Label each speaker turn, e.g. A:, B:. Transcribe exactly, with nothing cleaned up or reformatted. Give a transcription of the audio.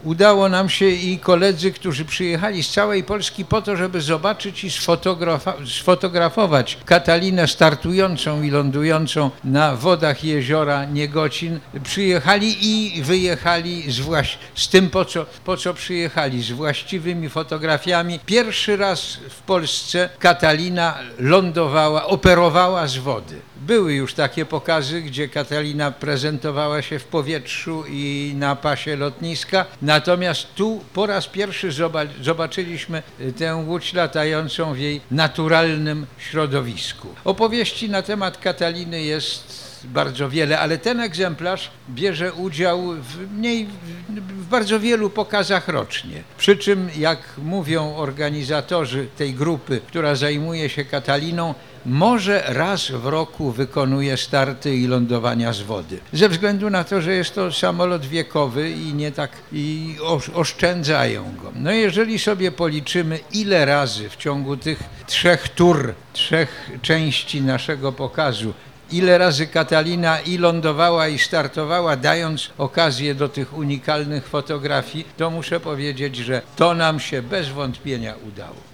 A: udało nam się i koledzy, którzy przyjechali z całej Polski po to, żeby zobaczyć i sfotografować Katalinę startującą i lądującą na wodach jeziora Niegocin, przyjechali i wyjechali z, właś- z tym, po co, po co przyjechali, z właściwymi fotografiami. Pierwszy raz w Polsce Katalina lądowała, operowała z wody. Były już takie pokazy, gdzie Katalina prezentowała się w powietrzu i na pasie lotniska, natomiast tu po raz pierwszy zobaczyliśmy tę łódź latającą w jej naturalnym środowisku. Opowieści na temat Kataliny jest bardzo wiele, ale ten egzemplarz bierze udział w, mniej, w bardzo wielu pokazach rocznie. Przy czym, jak mówią organizatorzy tej grupy, która zajmuje się Kataliną, może raz w roku wykonuje starty i lądowania z wody. Ze względu na to, że jest to samolot wiekowy i nie tak i oszczędzają go. No jeżeli sobie policzymy, ile razy w ciągu tych trzech tur, trzech części naszego pokazu, ile razy Katalina i lądowała, i startowała, dając okazję do tych unikalnych fotografii, to muszę powiedzieć, że to nam się bez wątpienia udało.